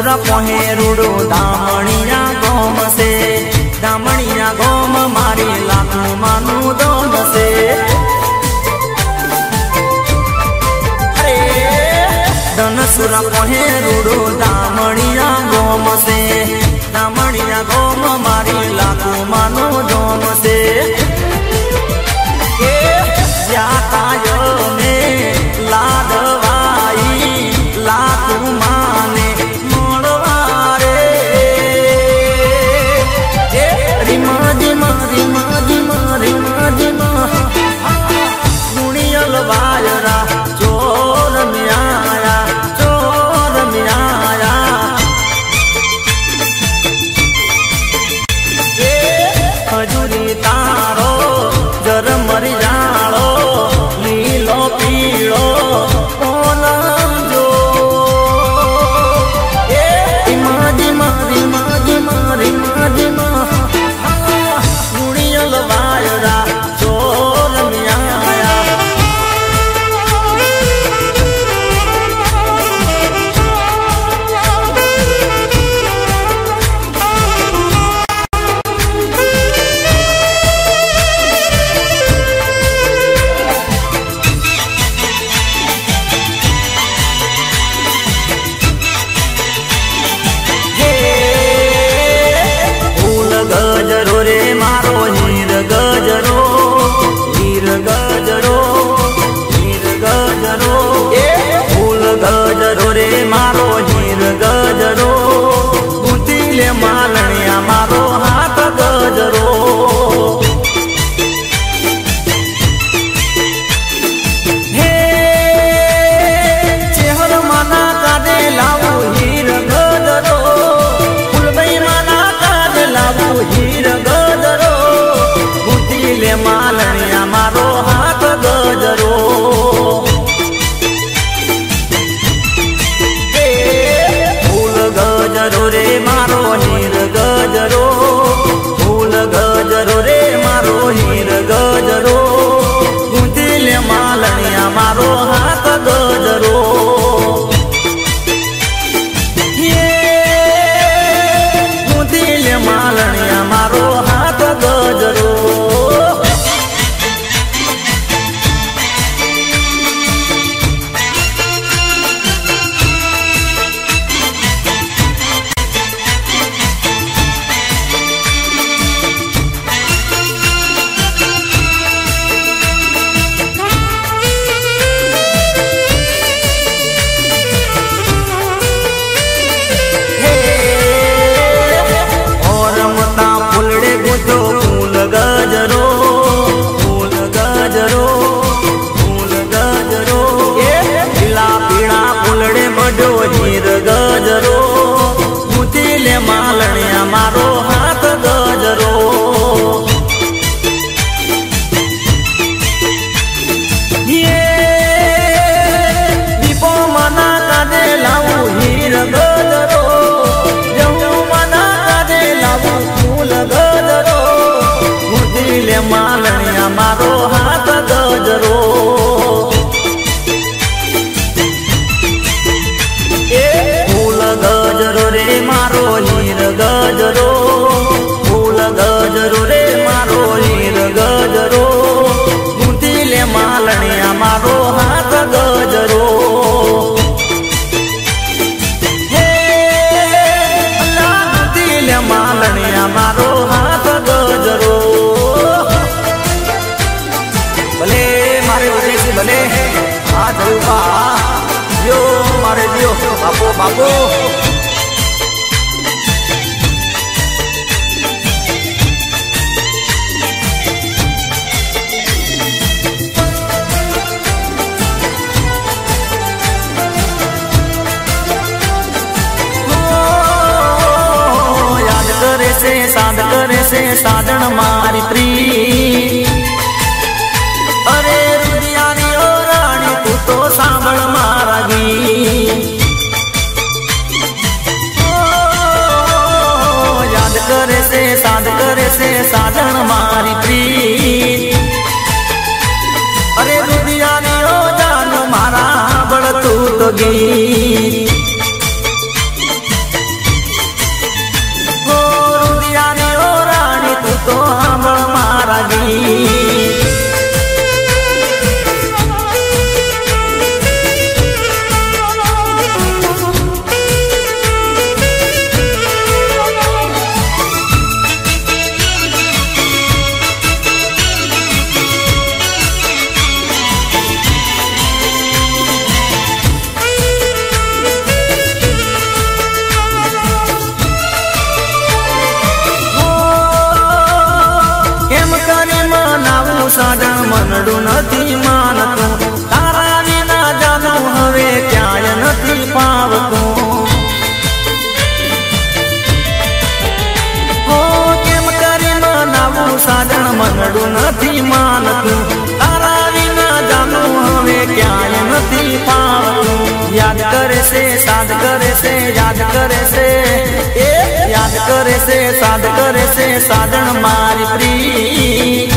सुरा पहेरुडो दामणिया गोम से दामणिया गोम मारी लाखों मानु दोम से सुरा पहेरुडो दामणिया गोम से दामणिया गोम मारी लाखों मानो दोम से जाता यो ने लाडवाई लाखों माने मोड़वारे रिमा दिमा रिमा दिमा रिमा दिमा गुणियल बाजरा चोर मिया खजूरी तारो जर मरी जालो लीलो पीलो जो दिमा दिमा दिमा दिमा रिमा दिमा गुणियल बाजरा चोर मिया गजरो रे मारो हीर गजरो हीर गजरो हीर गजरो फूल गजरो रे मारो हीर गजरो गुंतीले मालणिया मारो हाथ गजरो हे चेहर माना कादे लावो हीर गजरो फूलबई माना कादे लावो हीर गजरो गुंतीले मालणिया मारो हाथ गजरो फूल गजरो रे मारो हीर गजरो फूल गजरो रे मारो हीर गजरो गुंतीले मालणिया मारो हाथ गजरो मालणिया मारो हाथ गजरो फूल गजरो फूल गजरो फूल गजरो पीला पीला फूलड़े बड़ो हीर गजरो गुंतीले मालणिया मारो हाथ गजरो ये दीपो मना कादे लाऊ हीर गजरो जऊ मना कादे लाऊ फूल गजरो गुंतीले मालणिया मारो हाथ गजरो फूल गजरो रे मारो हीर गजरो फूल गजरो रे मारो हीर गजरो गुंतीले मालणिया मारो हाथ गजरो गुंतीले मालणिया मारो हाथ गजरो भले मारे उद्देश्य भले हाथ यो मारे दियो बापो बापो याद करे से साधन मारी प्री अरे रुदियानी ओ रानी तू तो सांभळ मारा गी याद करे से साधन मारी प्री अरे रुदियानी ओ जान मारा बड़ तू तो गी याद करे से साध करे से याद करे से याद करे से साध करे से साधन मारी प्री